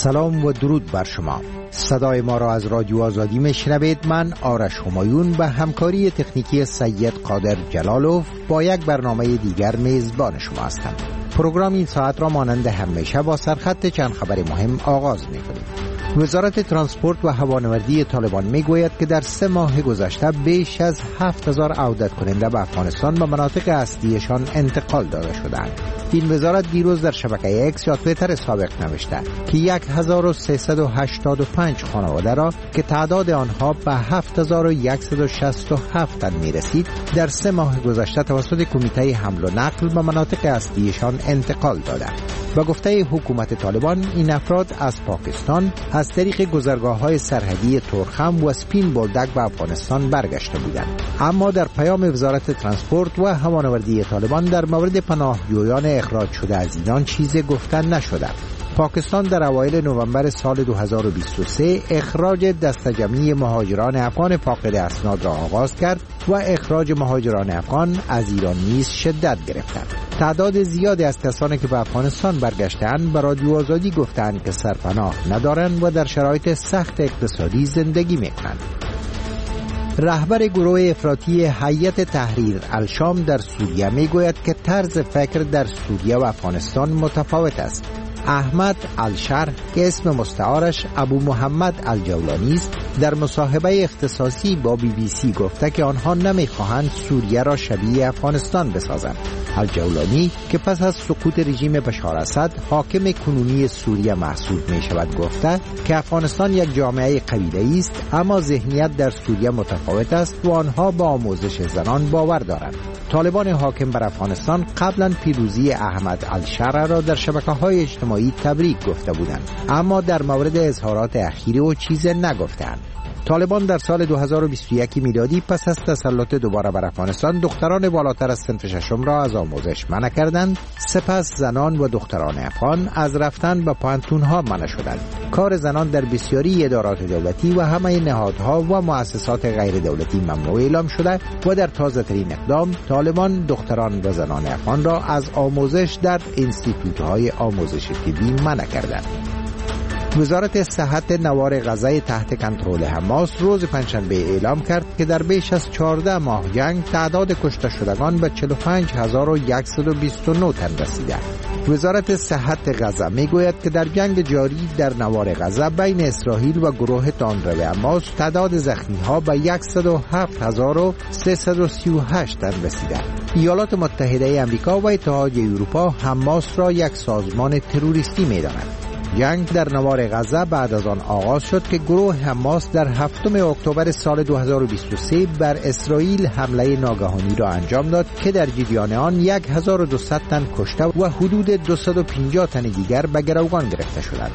سلام و درود بر شما. صدای ما را از رادیو آزادی میشنوید. من آرش همایون به همکاری تکنیکی سید قادر جلالوف با یک برنامه دیگر میزبان شما هستم. پروگرام این ساعت را مانند همیشه با سرخط چند خبر مهم آغاز می‌کنیم. وزارت ترانسپورت و هوانوردی طالبان میگوید که در 3 ماه گذشته بیش از 7000 عودت کننده به افغانستان به مناطق اصلیشان انتقال داده شدند. این وزارت دیروز در شبکه اکس یا توییتر سابق نوشته که 1385 خانواده را که تعداد آنها به 7167 تن میرسید در 3 ماه گذشته توسط کمیته حمل و نقل به مناطق اصلیشان انتقال دادند. با گفته حکومت طالبان این افراد از پاکستان از طریق گذرگاه‌های سرحدی تورخم و سپین بولدک به افغانستان برگشته بودند. اما در پیام وزارت ترانسپورت و هوانوردی طالبان در مورد پناهجویان اخراج شده از ایران چیزی گفته نشده. پاکستان در اوایل نوامبر سال 2023 اخراج دسته جمعی مهاجران افغان فاقد اسناد را آغاز کرد و اخراج مهاجران افغان از ایران نیز شدت گرفتند. تعداد زیادی از کسانی که به افغانستان برگشته‌اند به رادیو آزادی گفتند که سرپناه ندارند و در شرایط سخت اقتصادی زندگی می‌کنند. رهبر گروه افراطی هیئت تحریر الشام در سوریه میگوید که طرز فکر در سوریه و افغانستان متفاوت است. احمد الشرح که اسم مستعارش ابو محمد الجولانی است در مصاحبه اختصاصی با BBC گفته که آنها نمیخواهند سوریه را شبیه افغانستان بسازند. الجولانی که پس از سقوط رژیم بشار اسد حاکم کنونی سوریه محسوب می شود گفته که افغانستان یک جامعه قبیله‌ای است اما ذهنیت در سوریه متفاوت است و آنها با آموزش زنان باور دارند. طالبان حاکم بر افغانستان قبلا پیروزی احمد الشرح را در شبکه‌های اجتماعی تبریک گفته بودند اما در مورد اظهارات اخیر او چیزی نگفتند. طالبان در سال 2021 میلادی پس از تسلط دوباره بر افغانستان دختران بالاتر از صنف ششم را از آموزش منع کردند. سپس زنان و دختران افغان از رفتن به پانتونها منع شدند. کار زنان در بسیاری ادارات دولتی و همه نهادها و مؤسسات غیر دولتی ممنوع اعلام شده و در تازه ترین اقدام طالبان دختران و زنان افغان را از آموزش در انستیتوت‌های آموزش طبی منع کردند. وزارت صحت نوار غزه تحت کنترل حماس روز پنجشنبه اعلام کرد که در بیش از 14 ماه جنگ تعداد کشته شدگان به 45129 تن رسیده. وزارت صحت غزه میگوید که در جنگ جاری در نوار غزه بین اسرائیل و گروه تندرو حماس تعداد زخمی‌ها به 107338 تن رسیده. ایالات متحده آمریکا و اتحادیه اروپا حماس را یک سازمان تروریستی می‌دانند. جنگ در نوار غزه بعد از آن آغاز شد که گروه حماس در 7 اکتبر سال 2023 بر اسرائیل حمله ناگهانی را انجام داد که در جریان آن 1200 تن کشته و حدود 250 تن دیگر به گروگان گرفته شدند.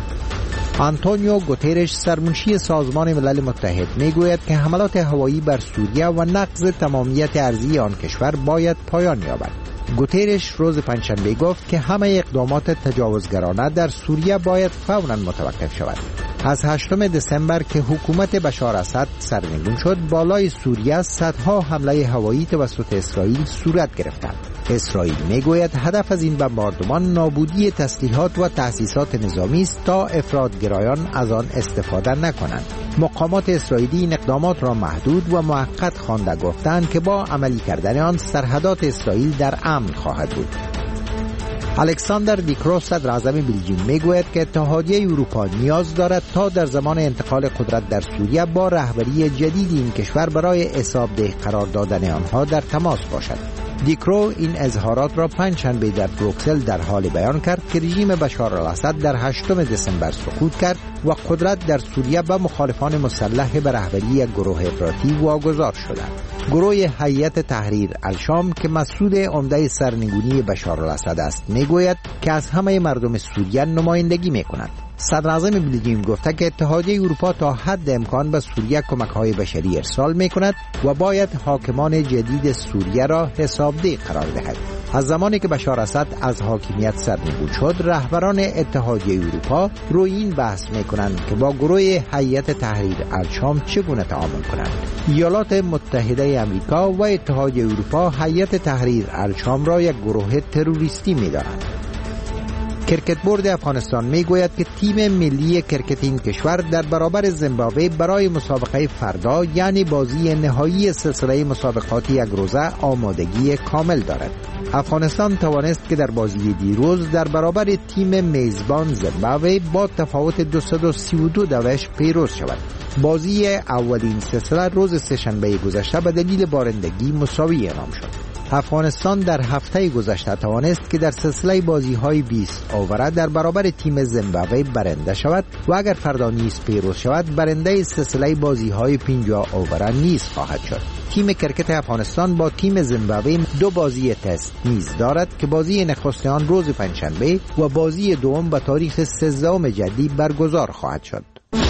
آنتونیو گوترش سرمنشی سازمان ملل متحد میگوید که حملات هوایی بر سوریه و نقض تمامیت ارضی آن کشور باید پایان یابد. گوترش روز پنجشنبه گفت که همه اقدامات تجاوزگرانه در سوریه باید فوراً متوقف شود. از 8 دسامبر که حکومت بشار اسد سرنگون شد بالای سوریه صدها حمله هوایی توسط اسرائیل صورت گرفتند. اسرائیل میگوید هدف از این بمباردمان نابودی تسلیحات و تأسیسات نظامی است تا افراطگرایان از آن استفاده نکنند. مقامات اسرائیلی این اقدامات را محدود و موقت خوانده گفتند که با عملی کردن آن سرحدات اسرائیل در امن خواهد بود. الکساندر دیکرو صدر اعظم بلژیوم میگوید که اتحادیه اروپا نیاز دارد تا در زمان انتقال قدرت در سوریه با رهبری جدید این کشور برای حسابدهی قرار دادن آنها در تماس باشد. دیکرو این اظهارات را پنجشنبه در بروکسل در حال بیان کرد که رژیم بشار الاسد در 8 دسامبر سقوط کرد و قدرت در سوریه به مخالفان مسلح به رهبری یک گروه افراطی واگذار شدند. گروه هیئت تحریر الشام که مسئول عمده سرنگونی بشار الاسد است میگوید که از همه مردم سوریه نمایندگی میکند. صدر اعظم بلژیوم گفته که اتحادیه اروپا تا حد امکان به سوریه کمک‌های بشری ارسال می‌کند و باید حاکمان جدید سوریه را حسابدهی قرار دهد. از زمانی که بشار اسد از حاکمیت سرنگون شد رهبران اتحادیه اروپا روی این بحث می‌کنند که با گروه هیئت تحریر الشام چگونه تعامل کنند. ایالات متحده آمریکا و اتحادیه اروپا هیئت تحریر الشام را یک گروه تروریستی می‌دانند. کرکت بورد افغانستان میگوید که تیم ملی کرکت این کشور در برابر زیمبابوه برای مسابقه فردا یعنی بازی نهایی سلسله مسابقات یک روزه آمادگی کامل دارد. افغانستان توانست که در بازی دیروز در برابر تیم میزبان زیمبابوه با تفاوت 232 دوش پیروز شود. بازی اولین سلسله روز سه‌شنبه گذشته به دلیل بارندگی مساوی اعلام شد. افغانستان در هفته گذشته توانست که در سلسله بازی‌های 20 اووره در برابر تیم زیمبابوه برنده شود و اگر فردا نیز پیروز شود برنده سلسله بازی‌های 50 اووره نیز خواهد شد. تیم کرکت افغانستان با تیم زیمبابوه 2 بازی تست نیز دارد که بازی نخست آن روز پنجشنبه و بازی دوم به تاریخ 13 جدی برگزار خواهد شد.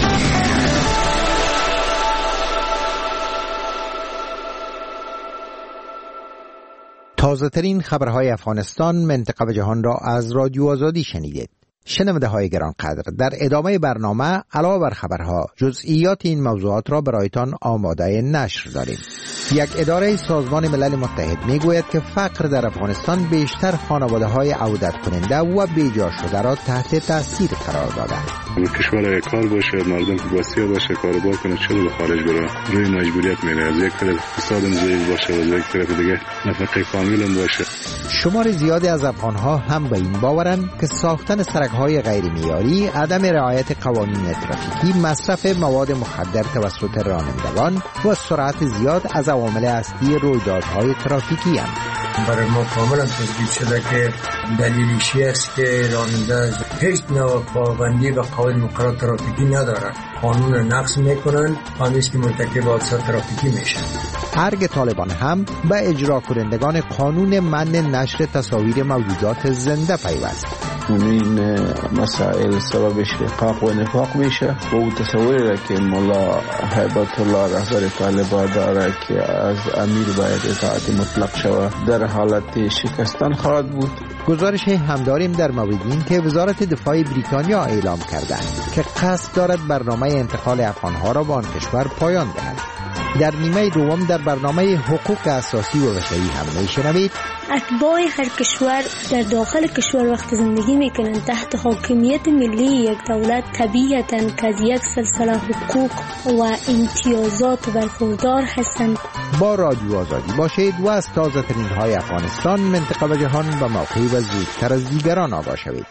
تازه ترین خبرهای افغانستان، منطقه و جهان را از رادیو آزادی شنیدید. شنونده های گرانقدر، در ادامه برنامه علاوه بر خبرها جزئیات این موضوعات را برایتان آماده نشر داریم. یک اداره سازمان ملل متحد میگوید که فقر در افغانستان بیشتر خانواده های عودت کننده و بیجا شده را تحت تاثیر قرار داده. کشور کار باشه، مردم که بسیار باشه، کاروبار کنه، چرا به خارج بره؟ روی مجبوریت میره. از یک طرف اقتصادم ضعیف باشه و از یک طرف دیگه نفقه کامل باشه. شمار زیادی از افغانها هم به این باورند که ساختن سرک‌های غیرمعیاری، عدم رعایت قوانین ترافیکی، مصرف مواد مخدر توسط رانندگان و سرعت زیاد از عوامل اصلی رویدادهای ترافیکی هستند. برای ما کاملا تثبیت شده که دلیلش است که راننده هیچ نوع پابندی به قواعد مقررات ترافیکی ندارد، قانون نقض میکنند، همین که مرتکب حادثات ترافیکی میشن. ارگ طالبان هم به اجرا کنندگان قانون منع نشر تصاویر موجودات زنده پیوست. این مسائل سبب اشتقاق و نفاق میشه و او تصوری که مولا هیبت الله رهبر طالبان داره که از امیر باید اطاعت مطلق شود در حالت شکستن خواهد بود. گزارش هم داریم در مورد این که وزارت دفاع بریتانیا اعلام کرده که قصد دارد برنامه انتقال افغانها را به آن کشور پایان دهد. در نیمه دوم در برنامه حقوق اساسی و بشری هم میشنوید اتباع هر کشور در داخل کشور وقت زندگی میکنند تحت حاکمیت ملی یک دولت طبیعتاً که از یک سلسله حقوق و امتیازات برخوردار هستند. با رادیو آزادی باشید و از تازه ترین های افغانستان، منطقه و جهان به موقع و زودتر از دیگران آگاه شوید.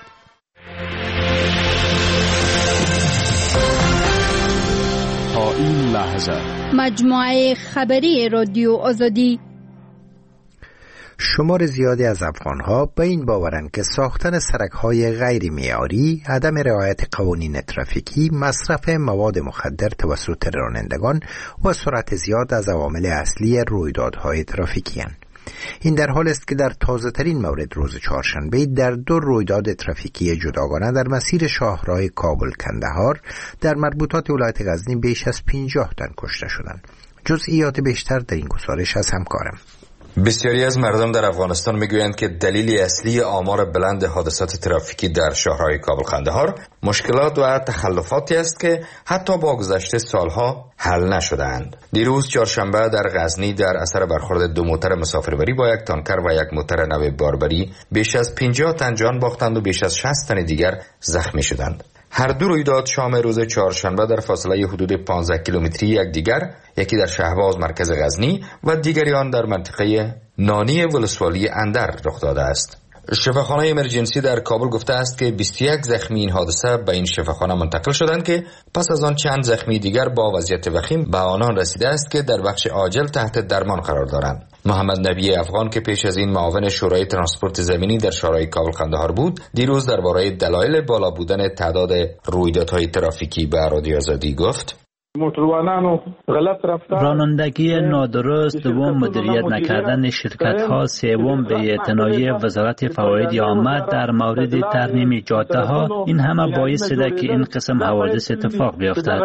تا این لحظه مجموعه خبری رادیو آزادی. شمار زیادی از افغانها به این باورند که ساختن سرک‌های غیر معیاری، عدم رعایت قوانین ترافیکی، مصرف مواد مخدر توسط رانندگان و سرعت زیاد از عوامل اصلی رویدادهای ترافیکی هستند. این در حال است که در تازه ترین مورد روز چهارشنبه در 2 رویداد ترافیکی جداگانه در مسیر شاهراه کابل کندهار در مربوطات ولایت غزنی بیش از 50 تن کشته شدند. جزئیات بیشتر در این گزارش از همکارم. بسیاری از مردم در افغانستان میگویند که دلیل اصلی آمار بلند حادثات ترافیکی در شاهراه کابل قندهار مشکلات و تخلفاتی است که حتی با گذشت سالها حل نشده‌اند. دیروز چهارشنبه در غزنی در اثر برخورد 2 موتر مسافربری با یک تانکر و یک موتر نو باربری بیش از 50 تن جان باختند و بیش از 60 تن دیگر زخمی شدند. هر 2 رویداد شام روز چهارشنبه در فاصله حدود 15 کیلومتری یکدیگر، یکی در شهباز مرکز غزنی و دیگری آن در منطقه نانی ولسوالی اندر رخ داده است. شفاخانه امرجنسی در کابل گفته است که 21 زخمی این حادثه به این شفاخانه منتقل شدند که پس از آن چند زخمی دیگر با وضعیت وخیم به آنان رسیده است که در بخش عاجل تحت درمان قرار دارند. محمد نبی افغان که پیش از این معاون شورای ترانسپورت زمینی در شورای کابل قندهار بود، دیروز درباره دلایل بالا بودن تعداد رویدادهای ترافیکی به رادیو آزادی گفت: رانندگی نادرست و مدیریت نکردن شرکت‌ها، سوم بی‌اعتنایی وزارت فواید عامه در مورد ترمیم جاده‌ها، این همه باعث شده که این قسم حوادث اتفاق بیفتد.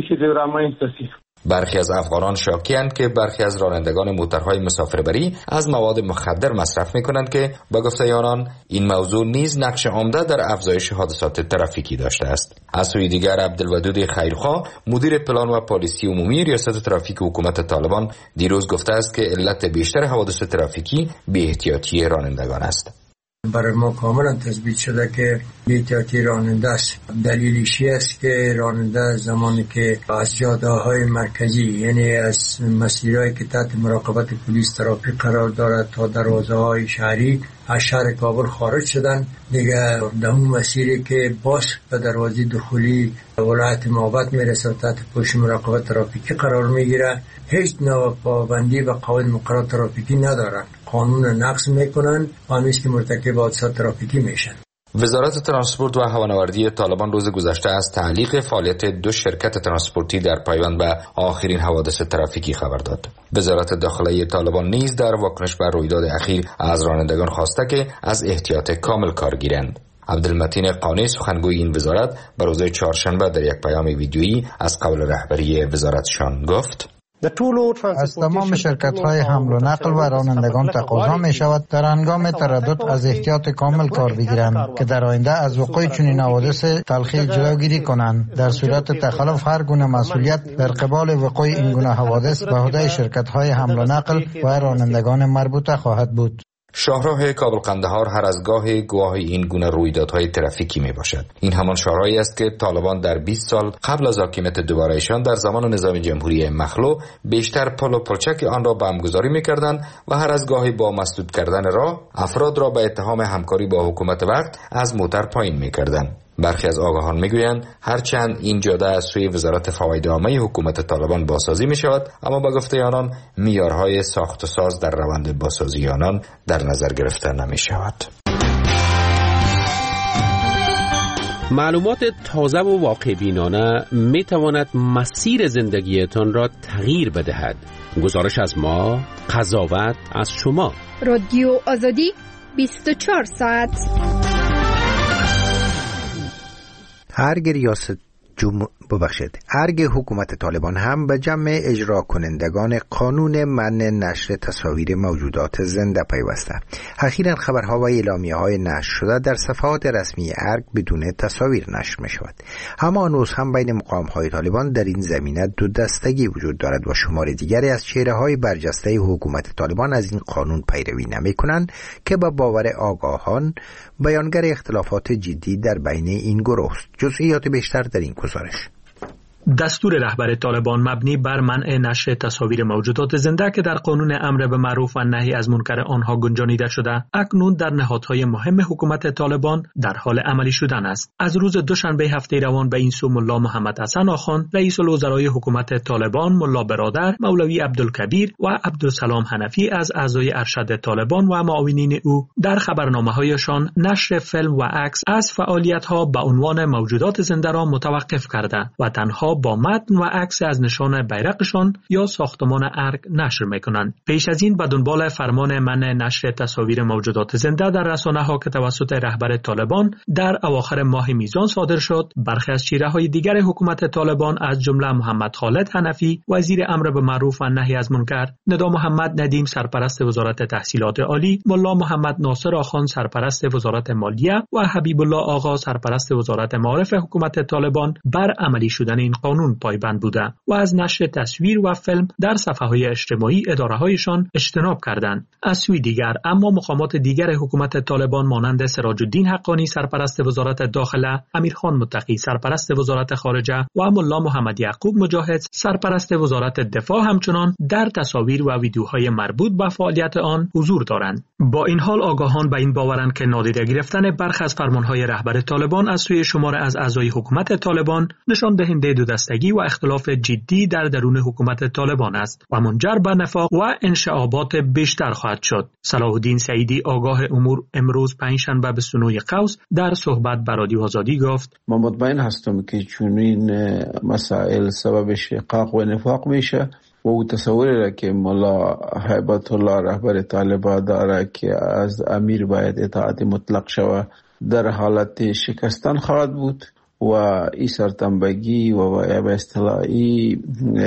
برخی از افغانان شاکی‌اند که برخی از رانندگان موترهای مسافربری از مواد مخدر مصرف می‌کنند که با گفته آنان این موضوع نیز نقش عمده در افزایش حادثات ترافیکی داشته است. از سوی دیگر عبدالودود خیرخواه، مدیر پلان و پالیسی عمومی ریاست ترافیک حکومت طالبان، دیروز گفته است که علت بیشتر حوادث ترافیکی بی‌احتیاطی رانندگان است. برای ما کاملا تثبیت شده که بی‌احتیاطی راننده است. دلیلش است که راننده زمانی که از جاده‌های مرکزی، یعنی از مسیرهایی که تحت مراقبت پلیس ترافیک قرار دارد تا دروازه‌های شهری از شهر کابل خارج شدن، دیگه در اون مسیری که باز به دروازه دخولی ولایت مابت میرسه تحت پوشش مراقبت ترافیکی قرار میگیره، هیچ نوع پابندی و قواعد مقررات ترافیکی ندارن، قانون نقض میکنن و همیشه که مرتکب حادثات ترافیکی میشن. وزارت ترانسپورت و هوانوردی طالبان روز گذشته از تعلیق فعالیت 2 شرکت ترانسپورتی در پیوند به آخرین حوادث ترافیکی خبر داد. وزارت داخله طالبان نیز در واکنش بر رویداد اخیر از رانندگان خواسته که از احتیاط کامل کار گیرند. عبدالمتین قانی سخنگوی این وزارت به روز چهارشنبه در یک پیام ویدیویی از قول رهبری وزارتشان گفت: از تمام شرکت‌های حمل و نقل و رانندگان تقاضا می‌شود در هنگام تردد از احتیاط کامل کار بگیرند که در آینده از وقوع چنین حوادث تلخی جلوگیری کنند. در صورت تخلف هر گونه مسئولیت در قبال وقوع این گونه حوادث به عهده شرکت‌های حمل و نقل و رانندگان مربوطه خواهد بود. شاهراه کابل قندهار هر از گاهی گواه این گونه رویدادهای ترافیکی می باشد. این همان شاهراهی است که طالبان در 20 سال قبل از حاکمیت دوباره‌شان در زمان نظام جمهوری مخلوع بیشتر پل و پلچک آن را بمبگذاری می‌کردند و هر از گاهی با مسدود کردن راه افراد را به اتهام همکاری با حکومت وقت از موتر پایین می‌کردند. برخی از آگاهان میگویند هرچند این جاده از سوی وزارت فواید عامه حکومت طالبان بازسازی می شود، اما با گفته آنان معیارهای ساخت و ساز در روند بازسازی آنان در نظر گرفته نمی شود. معلومات تازه و واقع بینانه می تواند مسیر زندگیتان را تغییر بدهد. گزارش از ما، قضاوت از شما. رادیو آزادی 24 ساعت. ارگ حکومت طالبان هم به جمع اجرا کنندگان قانون منع نشر تصاویر موجودات زنده پیوسته. اخیراً خبرها و اعلامیه‌های نشر شده در صفحات رسمی ارگ بدون تصاویر نشر می شود. اما هنوز هم بین مقام‌های طالبان در این زمینه دو دستگی وجود دارد و شمار دیگری از چهره‌های برجسته حکومت طالبان از این قانون پیروی نمی‌کنند که با باور آگاهان بیانگر اختلافات جدی در بین این گروه است. جزئیات بیشتر در این گزارش. دستور رهبر طالبان مبنی بر منع نشر تصاویر موجودات زنده که در قانون امر به معروف و نهی از منکر آنها گنجانیده شده، اکنون در نهادهای مهم حکومت طالبان در حال عملی شدن است. از روز دوشنبه هفته روان به این سو ملا محمد حسن آخان، رئیس الوزرای حکومت طالبان، ملا برادر، مولوی عبدالکبیر و عبدالسلام حنفی از اعضای ارشد طالبان و معاونین او در خبرنامه‌هایشان نشر فیلم و عکس از فعالیت‌ها به عنوان موجودات زنده را متوقف کرده و تنها با متن و عکس از نشان بیرقشان یا ساختمان ارگ نشر میکنند. پیش از این به دنبال فرمان منع نشر تصاویر موجودات زنده در رسانه‌ها که توسط رهبر طالبان در اواخر ماه میزان صادر شد، برخی از چهره‌های دیگر حکومت طالبان از جمله محمد خالد حنفی وزیر امر به معروف و نهی از منکر، ندا محمد ندیم سرپرست وزارت تحصیلات عالی، ملا محمد ناصر آخان سرپرست وزارت مالیه و حبیب الله آقا سرپرست وزارت معارف حکومت طالبان بر عملی شدن این قانون پایبند بوده و از نشر تصویر و فیلم در صفحه‌های اجتماعی اداره‌هایشان اجتناب کردند. از سوی دیگر اما مقامات دیگر حکومت طالبان مانند سراج الدین حقانی سرپرست وزارت داخله، امیرخان متقی سرپرست وزارت خارجه و ملا محمد یعقوب مجاهد سرپرست وزارت دفاع همچنان در تصاویر و ویدیوهای مربوط به فعالیت آن حضور دارند. با این حال آگاهان به این باورند که نادیده گرفتن برخی از فرمان‌های رهبر طالبان از سوی شمار از اعضای حکومت طالبان نشان دهنده دو دستگی و اختلاف جدی در درون حکومت طالبان است و منجر به نفاق و انشعابات بیشتر خواهد شد. صلاح الدین سعیدی آگاه امور امروز پنجشنبه به سنوی قوس در صحبت با رادیو آزادی گفت: من مطمئن هستم که چون این مسائل سبب شقاق و نفاق میشه و او تصوری را که ملا هیبت الله رهبر طالبان داره که از امیر باید اطاعت مطلق شود در حالت شکستن خواهد بود و این سرتنبگی و به اصطلاحی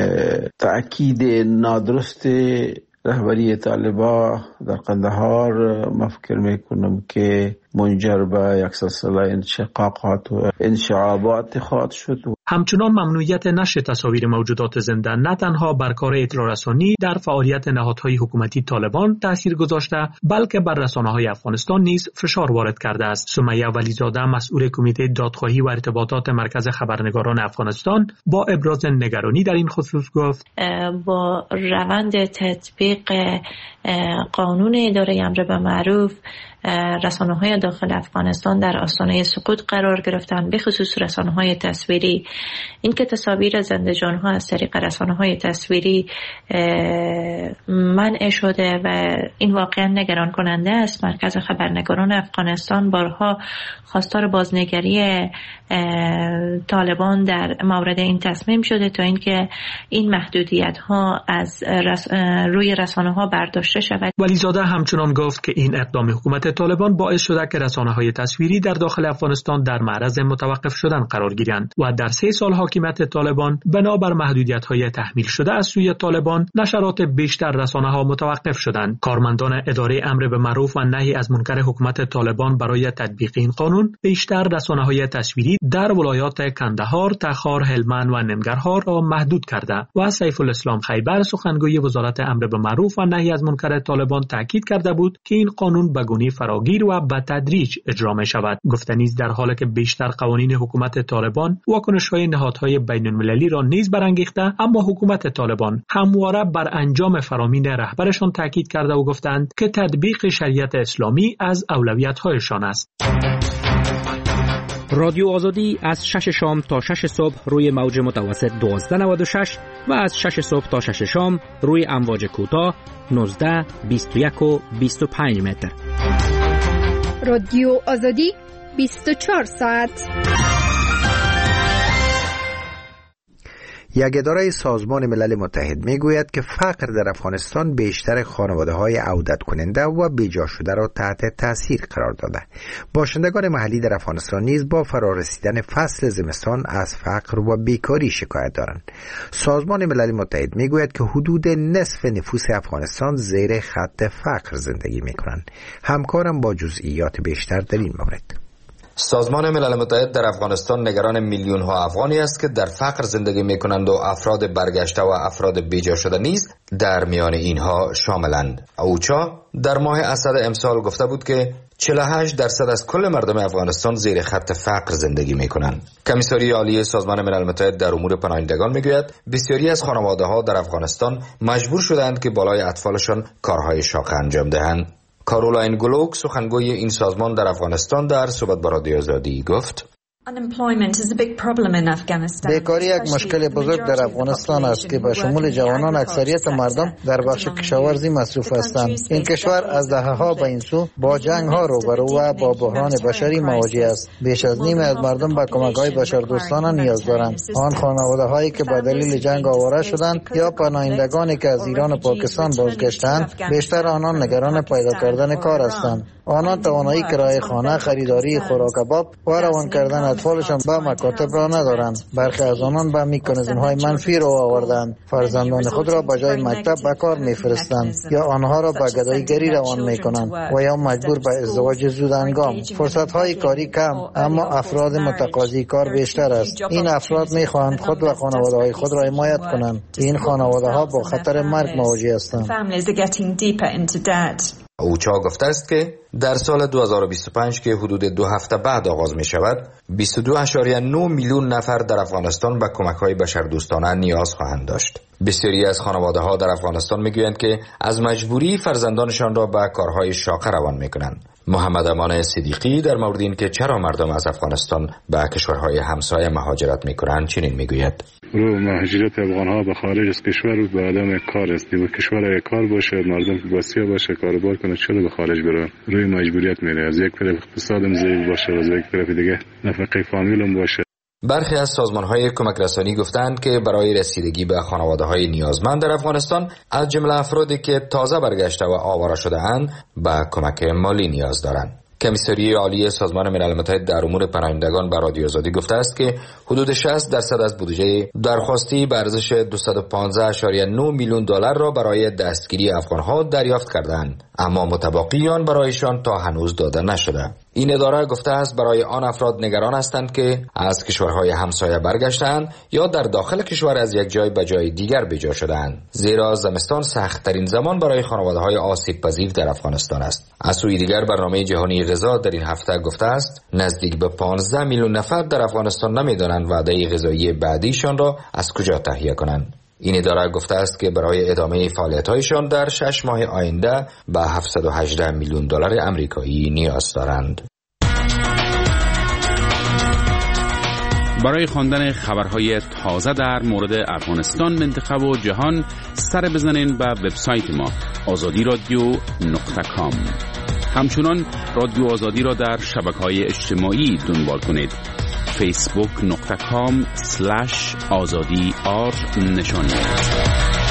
تأکید نادرست رهبری طالبان در قندهار، من فکر میکنم که منجر به یک سلسله انشقاقات و انشعابات خواهد شد. همچنان ممنوعیت نشر تصاویر موجودات زنده نه تنها بر کار اطلاع رسانی در فعالیت نهادهای حکومتی طالبان تاثیر گذاشته، بلکه بر رسانه‌های افغانستان نیز فشار وارد کرده است. سمیه ولیزاده، مسئول کمیته دادخواهی و ارتباطات مرکز خبرنگاران افغانستان، با ابراز نگرانی در این خصوص گفت: با روند تطبیق قانون اداره امر به معروف، رسانه‌های داخل افغانستان در آستانه سقوط قرار گرفتند، به خصوص رسانه‌های تصویری. این که تصاویر زنده جان‌ها از طریق رسانه‌های تصویری منع شده و این واقعا نگران کننده است. مرکز خبرنگاران افغانستان بارها خواستار بازنگری طالبان در مورد این تصمیم شده تا اینکه این محدودیت‌ها از روی رسانه‌ها برداشته شود. ولیزاده همچنان گفت که این اقدام حکومت طالبان باعث شده که رسانه‌های تصویری در داخل افغانستان در معرض متوقف شدن قرار گیرند و در 3 سال حاکمیت طالبان بنابر محدودیت‌های تحمیل شده از سوی طالبان نشرات بیشتر رسانه‌ها متوقف شدند. کارمندان اداره امر به معروف و نهی از منکر حکومت طالبان برای تطبیق این قانون بیشتر رسانه‌های تصویری در ولایات کندهار، تخار، هلمند و ننگرهار را محدود کرده و سیف الاسلام خیبر، سخنگوی وزارت امر به معروف و نهی از منکر طالبان، تاکید کرده بود که این قانون به گونه فراگیر و به تدریج اجرا می شود. گفته نیز در حالی که بیشتر قوانین حکومت طالبان واکنش‌های نهادهای بین‌المللی را نیز برانگیخته، اما حکومت طالبان همواره بر انجام فرامین رهبرشان تاکید کرده و گفتند که تطبیق شریعت اسلامی از اولویت‌هایشان است. رادیو آزادی از 6 شام تا 6 صبح روی موج متوسط 1296 و از 6 صبح تا 6 شام روی امواج کوتاه 19، 21 و 25 متر. رادیو آزادی 24 ساعت. یک اداره سازمان ملل متحد میگوید که فقر در افغانستان بیشتر خانواده‌های عودت کننده و بیجا شده را تحت تاثیر قرار داده. باشندگان محلی در افغانستان نیز با فرارسیدن فصل زمستان از فقر و بیکاری شکایت دارند. سازمان ملل متحد میگوید که حدود نصف نفوس افغانستان زیر خط فقر زندگی میکنند. همکارم با جزئیات بیشتر در این مورد. سازمان ملل متحد در افغانستان نگران میلیون ها افغانی است که در فقر زندگی میکنند و افراد برگشته و افراد بیجا شده نیز در میان اینها شاملند. اوچا در ماه اسد امسال گفته بود که 48% از کل مردم افغانستان زیر خط فقر زندگی میکنند. کمیساری عالی سازمان ملل متحد در امور پناهندگان میگوید بسیاری از خانواده‌ها در افغانستان مجبور شدند که بالای اطفالشان کارهای شاق انجام دهند. کارولاین گلوک، سخنگوی این سازمان در افغانستان، در صحبت با رادیو آزادی گفت: بیکاری یک مشکل بزرگ در افغانستان است که به شمول جوانان اکثریت مردم در بخش کشاورزی مصروف هستند. این کشور از دهه‌ها به این سو با جنگ‌ها روبرو و با بحران بشری مواجه است. بیش از نیم از مردم به کمک‌های بشردوستانه نیاز دارند. آن خانواده‌هایی که به دلیل جنگ آواره شدند یا پناهندگانی که از ایران و پاکستان بازگشتند، بیشتر آنان نگران پیدا کردن کار هستند. آنان توانایی کرایه خانه، خریداری خوراک باب و روان کردن اطفالشان به مکاتب را ندارند. برخی از آنان به مکانیزم‌های منفی رو آوردند. فرزندان خود را به جای مکتب به کار می‌فرستند یا آنها را به گدایی‌گری روان می‌کنند و یا مجبور به ازدواج زودهنگام. فرصت‌های کاری کم، اما افراد متقاضی کار بیشتر است. این افراد می‌خواهند خود و خانواده‌های خود را حمایت کنند. این خانواده‌ها با خطر مرگ مواجه هستند. اوچا گفته است که در سال 2025 که حدود 2 هفته بعد آغاز می شود 22.9 میلیون نفر در افغانستان به کمک‌های بشردوستانه نیاز خواهند داشت. بسیاری از خانواده‌ها در افغانستان می‌گویند که از مجبوری فرزندانشان را به کارهای شاقه روان می‌کنند. محمد امان صدیقی در مورد این که چرا مردم از افغانستان به کشورهای همسایه مهاجرت می‌کنند چنین می‌گوید: رو مهاجرت افغان‌ها به خارج از کشور به عدم کار است. و کشور کار باشه، مردم که بسیار باشه، کاروبار کنه، چرا به خارج بره؟ روی مجبوریت میره. از یک طرف اقتصادم ضعیف باشه و از یک طرف دیگه نفقه فامیلم باشه. برخی از سازمان‌های کمک رسانی گفتند که برای رسیدگی به خانواده‌های نیازمند در افغانستان از جمله افرادی که تازه برگشته و آواره شده‌اند به کمک مالی نیاز دارند. کمیساری عالی سازمان ملل متحد در امور پناهندگان به رادیو آزادی گفته است که حدود 60% از بودجه درخواستی به ارزش 215.9 میلیون دلار را برای دستگیری افغان‌ها دریافت کردند، اما متبقی آن برایشان تا هنوز داده نشده. این اداره گفته است برای آن افراد نگران هستند که از کشورهای همسایه برگشتند یا در داخل کشور از یک جای به جای دیگر بجا شدند، زیرا زمستان سخت‌ترین زمان برای خانواده‌های آسیب پذیر در افغانستان است. از سوی دیگر برنامه جهانی غذا در این هفته گفته است نزدیک به 15 میلیون نفر در افغانستان نمی‌دانند وعده غذایی بعدیشان را از کجا تهیه کنند. این اداره گفته است که برای ادامه فعالیت‌هایشان در 6 ماه آینده به 718 میلیون دلار آمریکایی نیاز دارند. برای خواندن خبرهای تازه در مورد افغانستان، منطقه و جهان سر بزنین به وبسایت ما azadiradio.com. همچنان رادیو آزادی را در شبکه‌های اجتماعی دنبال کنید. facebook.com/azadi_r نشان دهید.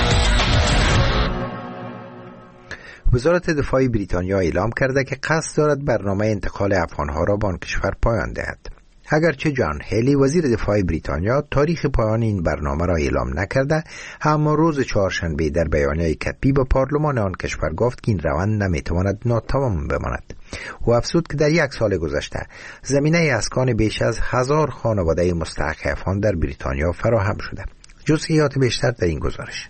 وزارت دفاع بریتانیا اعلام کرده که قصد دارد برنامه انتقال افغانها را به آن کشور پایان دهد. اگرچه جان هیلی وزیر دفاع بریتانیا تاریخ پایان این برنامه را اعلام نکرده، اما روز چهارشنبه در بیانیه کتبی به پارلمان آن کشور گفت که این روند نمیتواند ناتمام بماند. او افزود که در 1 سال گذشته زمینه اسکان بیش از 1000 خانواده مستحق افغان در بریتانیا فراهم شده. جزئیات بیشتر در این گزارش.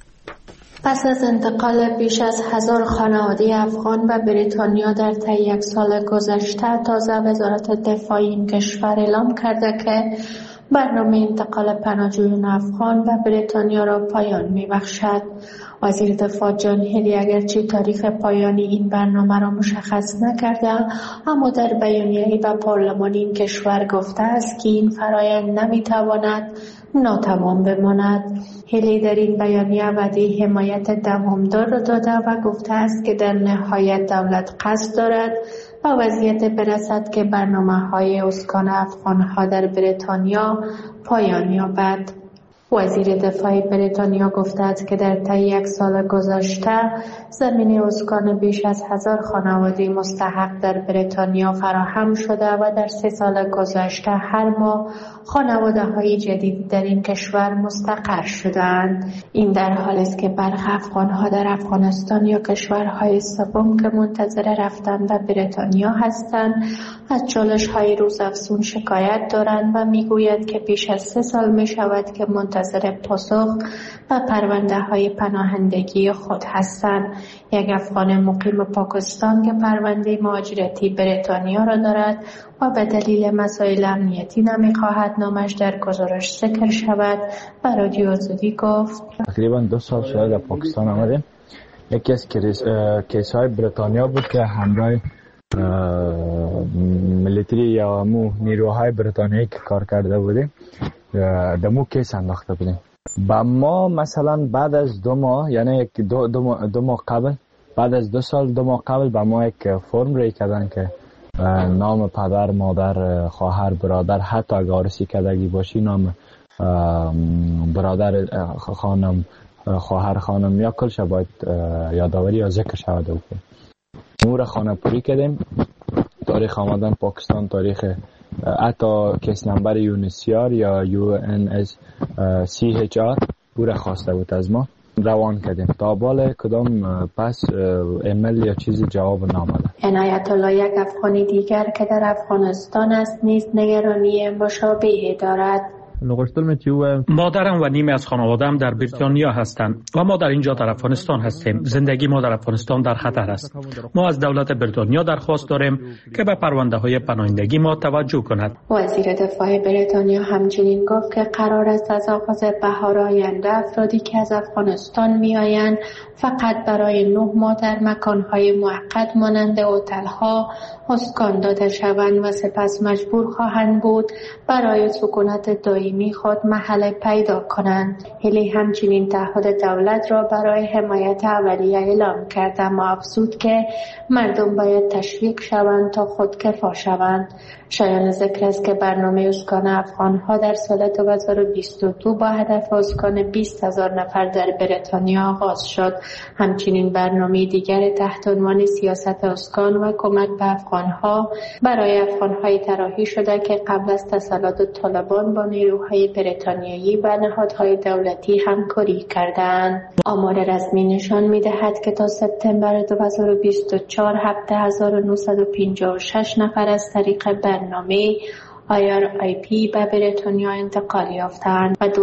پس از انتقال بیش از 1000 خانواده افغان به بریتانیا در طی 1 سال گذشته، تازه وزارت دفاع این کشور اعلام کرده که برنامه انتقال پناهجویان افغان به بریتانیا را پایان می‌بخشد. وزیر دفاع جان هیلی اگرچه تاریخ پایانی این برنامه را مشخص نکرده، اما در بیانیه‌ای به پارلمان این کشور گفته است که این فرایند نمی‌تواند ناتمام بماند. هیلی در این بیانیه وعده حمایت دوامدار را داده و گفته است که در نهایت دولت قصد دارد به وضعیت برسد که برنامه‌های اسکان افغان‌ها در بریتانیا پایان یابد. وزیر دفاع بریتانیا گفته است که در طی 1 سال گذشته زمینه اسکان بیش از 1000 خانواده مستحق در بریتانیا فراهم شده و در 3 سال گذشته هر ماه خانواده‌های جدید در این کشور مستقر شدند. این در حالی است که برخی افغان‌ها در افغانستان یا کشورهای سوم که منتظر رفتن به بریتانیا هستند از چالش‌های روزافزون شکایت دارند و می‌گویند که بیش از 3 سال می‌شود که منتظر پاسخ و پرونده‌های پناهندگی خود هستند. یک افغان مقیم پاکستان که پرونده مهاجرتی بریتانیا را دارد و به دلیل مسائل امنیتی نمی‌خواهد نامش در گزارش ذکر شود به رادیو آزادی گفت تقریبا 2 سال شده در پاکستان آمدیم. یکی از کیس‌های بریتانیا بود که همراه ملیتری یا نیروهای بریتانیایی که کار کرده بودیم دمو کیس انداخته بودیم. با ما مثلا بعد از 2 ماه، یعنی دو ماه قبل، بعد از 2 سال 2 ماه قبل با ما یک فرم ری کردن که نام پدر، مادر، خواهر، برادر، حتی اگه عروسی کردگی باشی نام برادر، خانم، خواهر، خانم یا کلش باید یادآوری یا ذکر شود. مور خانه پوری کردیم، تاریخ آمدن پاکستان، تاریخ حتی کیس نمبر یونیسیار یا UNSCHR پوره خواسته بود از ما، روان کردیم. تا بالا کدام پس ایمیل یا چیزی جواب نامده. عنایت الله، یک افغانی دیگر که در افغانستان است، نیز نگرانی مشابهی دارد. مادرم و نیمی از خانواده‌ام در بریتانیا هستند و ما در اینجا در افغانستان هستیم. زندگی ما در افغانستان در خطر است. ما از دولت بریتانیا درخواست داریم که به پرونده‌های پناهندگی ما توجه کند. وزیر دفاع بریتانیا همچنین گفت که قرار است از آغاز بهار آینده افرادی که از افغانستان می‌آیند فقط برای 9 ماه در مکان‌های موقت مانند هتل‌ها اسکان داده شوند و سپس مجبور خواهند بود برای سکونت دائمی خود محل پیدا کنند. هیلی همچنین تعهد دولت را برای حمایت اولیه اعلام کرد، اما افزود که مردم باید تشویق شوند تا خودکفا شوند. شایان ذکر است که برنامه اسکان افغان‌ها در سال 2022 با هدف اسکان 20,000 نفر در بریتانیا آغاز شد. همچنین برنامه دیگر تحت عنوان سیاست اسکان و کمک به افغان‌ها برای افغان‌های طراحی شده که قبل از تسلط طالبان با نیروهای نیروهای بریتانیایی و نهادهای دولتی همکاری کردند. آمار رسمی نشان می‌دهد که تا سپتامبر 2024 7956 نفر از طریق برنامه IRIP به بریتانیا انتقال یافتند و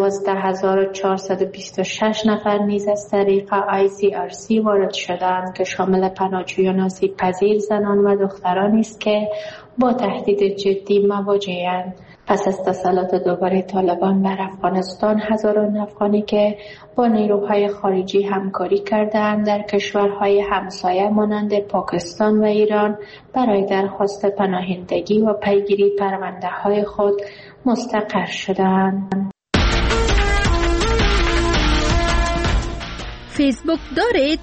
12426 نفر نیز از طریق ICRC وارد شدند که شامل پناهجویان آسیب پذیر زنان و دخترانی است که با تهدید جدی مواجه‌اند. پس از تسلط دوباره طالبان بر افغانستان، هزاران افغانی که با نیروهای خارجی همکاری کردند در کشورهای همسایه مانند پاکستان و ایران برای درخواست پناهندگی و پیگیری پرونده‌های خود مستقر شدند. فیسبوک دارید؟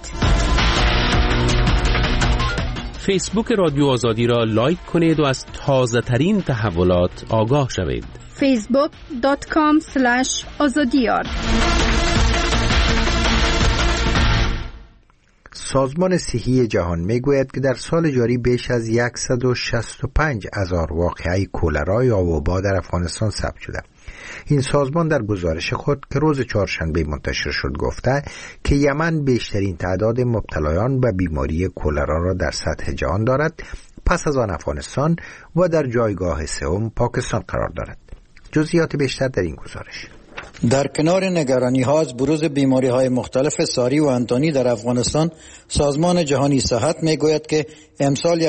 فیسبوک رادیو آزادی را لایک کنید و از تازه ترین تحولات آگاه شوید. facebook.com/azadiyar. سازمان صحی جهان میگوید که در سال جاری بیش از 165,000 واقعه کولرا یا وبا در افغانستان ثبت شده. این سازمان در گزارش خود که روز چهارشنبه منتشر شد گفته که یمن بیشترین تعداد مبتلایان به بیماری کولرا را در سطح جهان دارد، پس از آن افغانستان و در جایگاه سوم پاکستان قرار دارد. جزئیات بیشتر در این گزارش. در کنار نگرانی ها از بروز بیماری های مختلف ساری و انتانی در افغانستان، سازمان جهانی صحت می گوید که امسال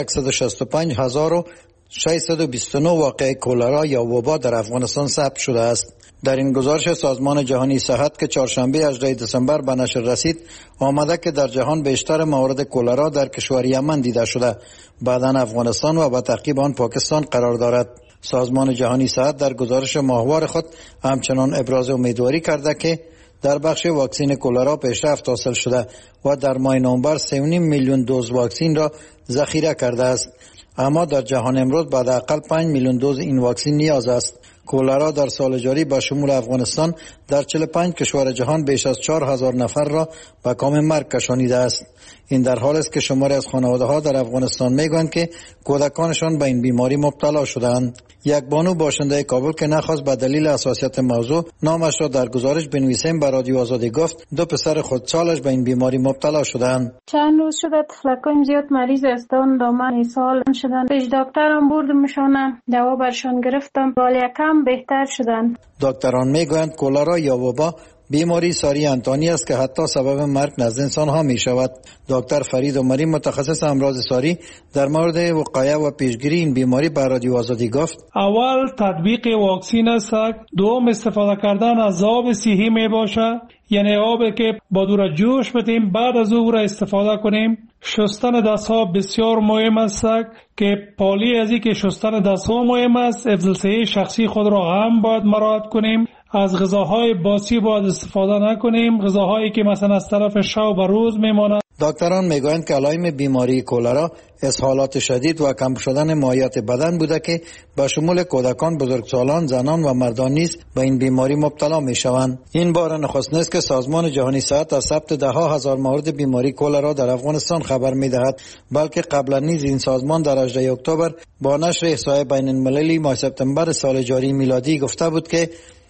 165,629 واقعه کولرا یا وبا در افغانستان ثبت شده است. در این گزارش سازمان جهانی صحت که چهارشنبه 18 دسامبر به نشر رسید آمده که در جهان بیشتر موارد کولرا در کشور یمن دیده شده، بعداً افغانستان و به تعقیب آن پاکستان قرار دارد. سازمان جهانی صحت در گزارش ماهوار خود همچنان ابراز امیدواری کرده که در بخش واکسین کولرا پیشرفت حاصل شده و در ماه نوامبر 3.5 میلیون دوز واکسین را ذخیره کرده است، اما در جهان امروز بعد اقل 5 میلیون دوز این واکسین نیاز است. کولرا در سال جاری به شمول افغانستان در 45 کشور جهان بیش از 4,000 نفر را به کام مرگ کشانیده است. این در حالی است که شماری از خانواده‌ها در افغانستان میگویند که کودکانشان به این بیماری مبتلا شدند. یک بانو باشنده کابل که نخواست به دلیل حساسیت موضوع نامش را در گزارش بنویسیم به رادیو آزادی گفت 2 پسر خودسالش به این بیماری مبتلا شدند. چند روز شده طفلکان زیاد مریض هستند، دامن سال شدند. پیش دکترم بردمشان، دوا برشان گرفتم، ولی کم بهتر شدند. دکتران میگویند کولرا یا وبا بیماری ساری انتانی است که حتی سبب مرگ نزد انسان ها می شود. دکتر فرید عمری متخصص امراض ساری در مورد وقایع و پیشگیری این بیماری به رادیو آزادی گفت: اول تطبیق واکسین است، دوم استفاده کردن از آب صحی می باشد، یعنی آبی که با دور جوش بدیم بعد از او را استفاده کنیم. شستن دستها بسیار مهم است که پالی از این که شستن دستها مهم است، حفظ صحت شخصی خود را هم باید مراعات کنیم. از غذاهای باسی باید استفاده نکنیم، غذاهایی که مثلا از طرف شب و روز میماند. دکتران میگویند که علائم بیماری کولرا اسهالات شدید و کم شدن مایعات بدن بوده که به شمول کودکان، بزرگسالان، زنان و مردان نیز به این بیماری مبتلا میشوند. این بار نخست نیست که سازمان جهانی صحت از ثبت 10,000 مورد بیماری کولرا در افغانستان خبر میدهد، بلکه قبلا نیز این سازمان در 18 اکتبر با نشر احصای بین المللی ماه سپتامبر سال جاری میلادی گفته بود که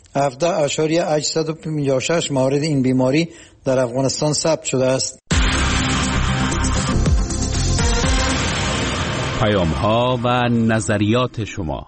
17,856 مورد این بیماری در افغانستان ثبت شده است. پیام‌ها و نظریات شما.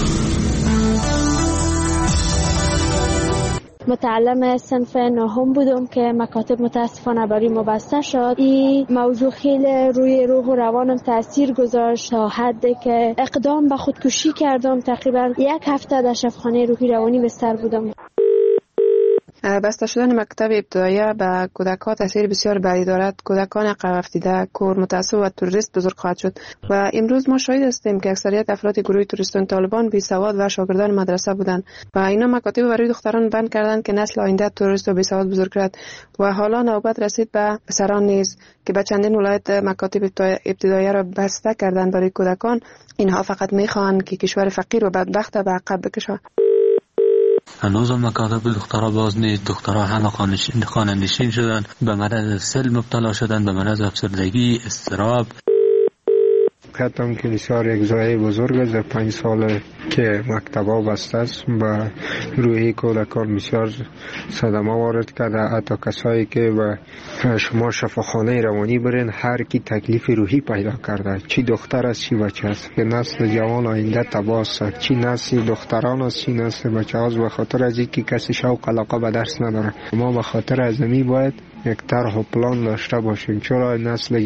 متعلم صنف نهم بودم که مکاتب متاسفانه برای ما بسته شد. این موضوع خیلی روی روح و روانم تاثیر گذاشت تا حدی که اقدام به خودکشی کردم. تقریبا 1 هفته در شفاخانه روحی روانی بستر بودم. بسته شدن مکتب ابتدایی به کودکان تاثیر بسیار بدی دارد. کودکان عقب افتاده، کور، متعصب و تروریست بزرگ خواهد شد و امروز ما شاهد هستیم که اکثریت افراد گروه تروریستان طالبان بی سواد و شاگردان مدرسه بودند و اینا مکاتب برای دختران بند کردند که نسل آینده تروریست و بی سواد بزرگ کرد و حالا نوبت رسید به پسران نیز که به چندین ولایت مکاتب ابتدایی را بسته کردند برای کودکان. اینها فقط میخواهند که کشور فقیر و بدبخت به عقب بکشند. هنوز مکاتب دخترها باز نیست. دخترها همه خانه نشین شدن، به مرض سل مبتلا شدن، به مرض افسردگی، اضطراب. واقعیت هم که بسیار یک ضایعه بزرگ است. در 5 سال که مکتب‌ها بسته است به روحی کودکان بسیار صدمه وارد کرده. حتی کسایی که به شما شفاخانه روانی برین هر کی تکلیف روحی پیدا کرده، چی دختر است چی بچه است، که نسل جوان آینده تباه است، چی نسل دختران است چی نسل بچه است، به خاطر از اینکه کسی شوق علاقه به درس نداره. ما به خاطر از می باید یک طرح و پلان داشته باشیم، چرا نسل